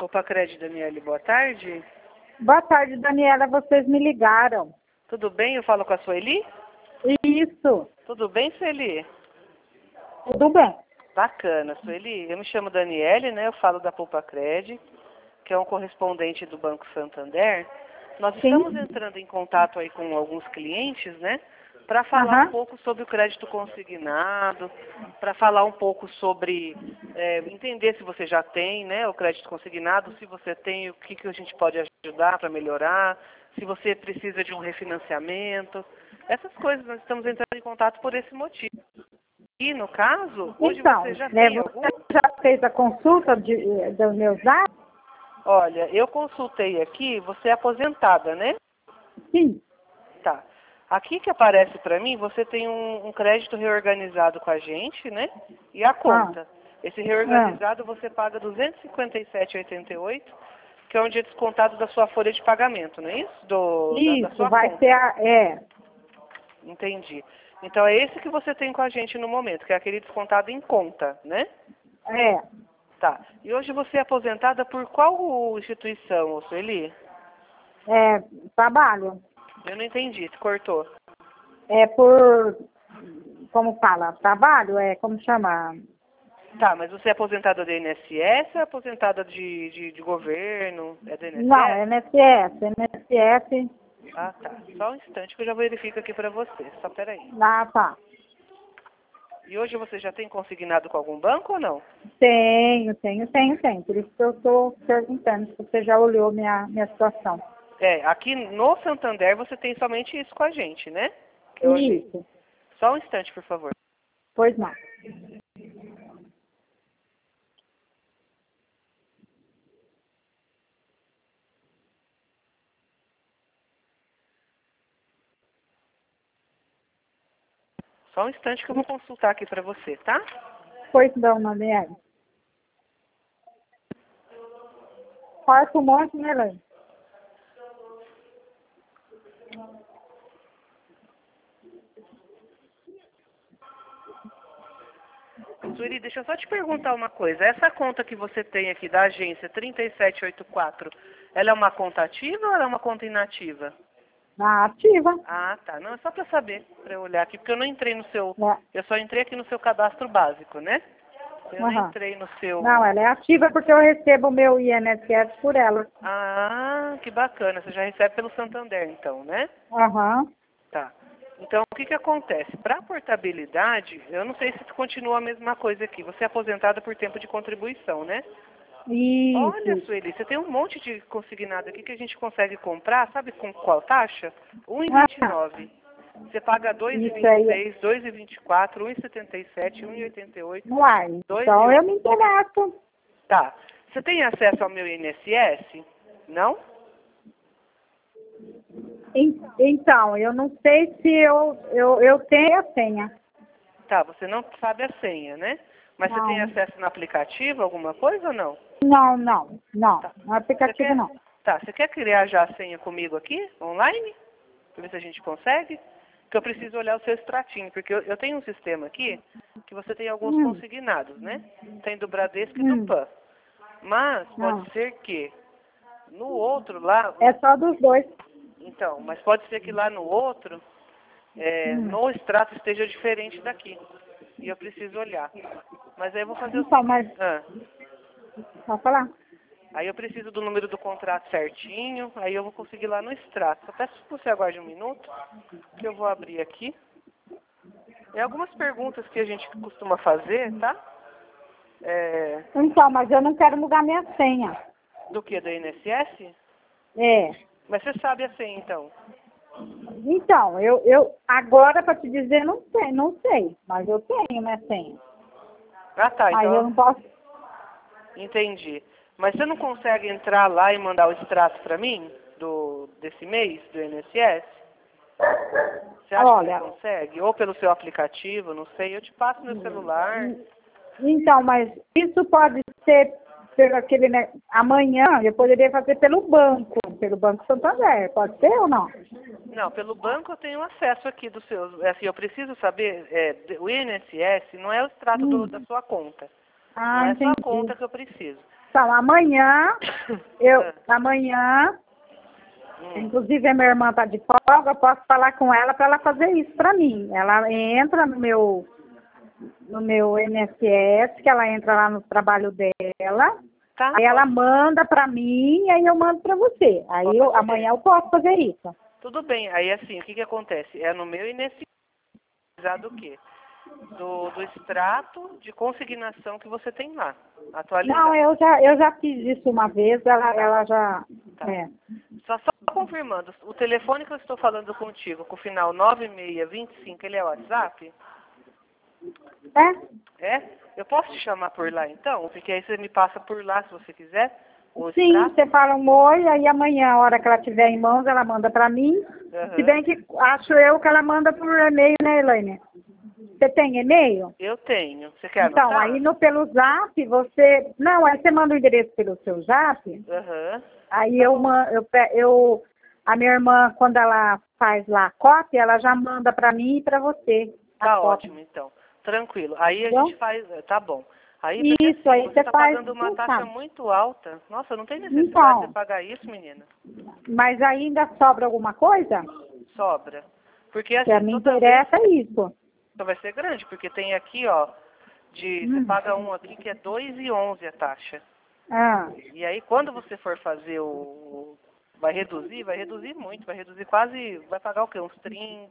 Opa, Crédito, Daniele, boa tarde. Boa tarde, Daniela. Vocês me ligaram. Tudo bem? Eu falo com a Sueli? Isso. Tudo bem, Sueli? Tudo bem. Bacana, Sueli. Eu me chamo Daniele, né? Eu falo da Poupa Cred, que é um correspondente do Banco Santander. Nós estamos entrando em contato aí com alguns clientes, né? Para falar um pouco sobre o crédito consignado, para falar um pouco sobre entender se você já tem, né, o crédito consignado, se você tem, o que a gente pode ajudar para melhorar, se você precisa de um refinanciamento. Essas coisas, nós estamos entrando em contato por esse motivo. E, no caso, hoje Então, você já tem algum? Você já fez a consulta dos meus dados? Olha, eu consultei aqui, você é aposentada, né? Sim. Tá. Aqui que aparece para mim, você tem um crédito reorganizado com a gente, né? E a conta. Esse reorganizado você paga R$ 257,88, que é um dia descontado da sua folha de pagamento, não é isso? Da sua vai conta. ser Entendi. Então é esse que você tem com a gente no momento, que é aquele descontado em conta, né? É. Tá. E hoje você é aposentada por qual instituição, Sueli? Trabalho. Eu não entendi, se cortou. É por, como fala, trabalho? Como chama? Tá, mas você é aposentada do INSS ou é aposentada de governo? É do INSS? Não, INSS. Ah, tá. Só um instante que eu já verifico aqui pra você. Só peraí. Ah, tá. E hoje você já tem consignado com algum banco ou não? Tenho. Por isso que eu estou perguntando se você já olhou minha situação. Aqui no Santander você tem somente isso com a gente, né? Isso. Só um instante, por favor. Pois não. Só um instante que eu vou consultar aqui pra você, tá? Pois não, Daniela. Corta um monte, né, Lê? Sueli, deixa eu só te perguntar uma coisa. Essa conta que você tem aqui da agência 3784, ela é uma conta ativa ou ela é uma conta inativa? Ativa. Ah, tá. Não, é só para saber, para eu olhar aqui, porque eu não entrei no seu... É. Eu só entrei aqui no seu cadastro básico, né? Eu não entrei no seu... Não, ela é ativa porque eu recebo o meu INSS por ela. Ah, que bacana. Você já recebe pelo Santander, então, né? Tá. Então, o que que acontece? Para a portabilidade, eu não sei se continua a mesma coisa aqui. Você é aposentada por tempo de contribuição, né? Isso. Olha, Sueli, você tem um monte de consignado aqui que a gente consegue comprar, sabe com qual taxa? 1,29. Você paga 2,26, 2,24, 1,77, 1,88. Uai, então eu me interesso. Tá. Você tem acesso ao meu INSS? Não? Então, eu não sei se eu tenho a senha. Tá, você não sabe a senha, né? Mas você tem acesso no aplicativo, alguma coisa ou não? Não. Tá. No aplicativo não. Tá, você quer criar já a senha comigo aqui, online? Pra ver se a gente consegue? Porque eu preciso olhar o seu extratinho, porque eu tenho um sistema aqui que você tem alguns consignados, né? Tem do Bradesco e do PAN. Mas pode ser que no outro lá... É só dos dois. Então, mas pode ser que lá no outro, no extrato esteja diferente daqui. E eu preciso olhar. Mas aí eu vou fazer Pode falar. Aí eu preciso do número do contrato certinho, aí eu vou conseguir lá no extrato. Só peço que você aguarde um minuto, que eu vou abrir aqui. Tem algumas perguntas que a gente costuma fazer, tá? Então, mas eu não quero mudar minha senha. Do que? Do INSS? Mas você sabe a senha, então? Então, eu agora para te dizer não sei, mas eu tenho minha senha. Ah, tá. Mas então eu não posso. Entendi. Mas você não consegue entrar lá e mandar o extrato para mim desse mês do INSS? Você acha que você consegue? Ou pelo seu aplicativo, não sei. Eu te passo meu celular. Então, mas isso pode ser pelo amanhã, eu poderia fazer pelo Banco Santander, pode ser ou não? Não, pelo banco eu tenho acesso aqui dos seus. Assim, eu preciso saber, o INSS não é o extrato da sua conta. Não é só a conta que eu preciso. Então, amanhã, inclusive a minha irmã está de folga, eu posso falar com ela para ela fazer isso para mim. Ela entra no meu INSS, que ela entra lá no trabalho dela, Tá? aí ela manda para mim e aí eu mando para você. Aí amanhã eu posso fazer isso. Tudo bem. Aí assim, o que acontece? É no meu INSS do quê? Do extrato de consignação que você tem lá. Atualizado. Não, eu já fiz isso uma vez, ela já... Tá. É. Só confirmando, o telefone que eu estou falando contigo, com o final 9625, ele é WhatsApp? É? Eu posso te chamar por lá então? Porque aí você me passa por lá se você quiser. Sim, você fala um oi, aí amanhã, a hora que ela tiver em mãos, ela manda para mim. Se bem que acho eu que ela manda por e-mail, né, Elaine? Você tem e-mail? Eu tenho. Você quer Então, anotar? aí pelo zap, você... Não, aí você manda o endereço pelo seu zap. Aí a minha irmã, quando ela faz lá a cópia, ela já manda para mim e para você. Tá ótimo, então. Tranquilo. Aí a gente faz... Tá bom. Aí, isso, assim, aí você está faz... pagando uma taxa muito alta. Nossa, não tem necessidade de pagar isso, menina. Mas ainda sobra alguma coisa? Sobra. Porque assim, me interessa isso. Então vai ser grande, porque tem aqui, ó, você paga um aqui que é 2,11 a taxa. E aí quando você for fazer vai reduzir muito, vai reduzir quase, vai pagar o quê? Uns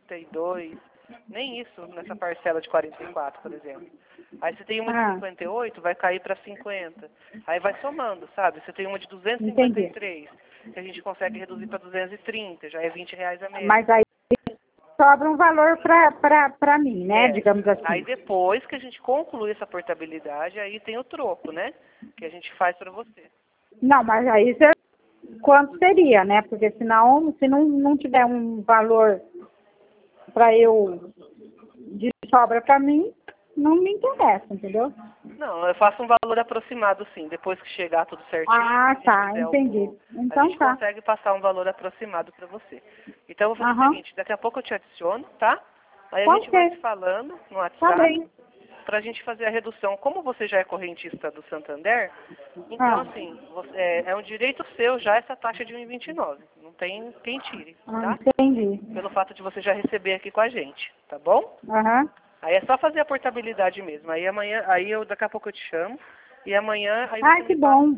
32, nem isso nessa parcela de 44, por exemplo. Aí você tem uma de 58, vai cair para 50. Aí vai somando, sabe? Você tem uma de 253, que a gente consegue reduzir para 230, já é R$20 a mês. Mas aí sobra um valor para mim, né? Digamos assim. Aí depois que a gente conclui essa portabilidade, aí tem o troco, né? Que a gente faz para você. Não, mas aí quanto seria, né? Porque senão, se não tiver um valor para eu de sobra para mim, não me interessa, entendeu? Não, eu faço um valor aproximado, sim. Depois que chegar tudo certinho. Tá, entendi. Então a gente consegue passar um valor aproximado para você. Então eu vou fazer o seguinte, daqui a pouco eu te adiciono, tá? Aí a gente vai se falando no WhatsApp para a gente fazer a redução. Como você já é correntista do Santander, então assim, é um direito seu já essa taxa de 1,29. Não tem quem tire, tá? Entendi. Pelo fato de você já receber aqui com a gente, tá bom? Aí é só fazer a portabilidade mesmo. Aí amanhã, daqui a pouco eu te chamo. E amanhã... Aí que bom.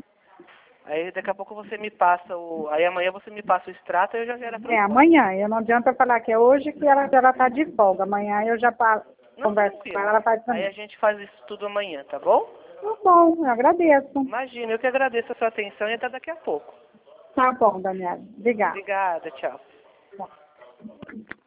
Aí daqui a pouco você me passa Aí amanhã você me passa o extrato e eu já gero a proposta. Amanhã. Eu não adianta falar que é hoje que ela tá de folga. Amanhã eu já converso com ela faz também. Aí a gente faz isso tudo amanhã, tá bom? Tá bom, eu agradeço. Imagina, eu que agradeço a sua atenção e até daqui a pouco. Tá bom, Daniela. Obrigada. Obrigada, tchau. Tchau.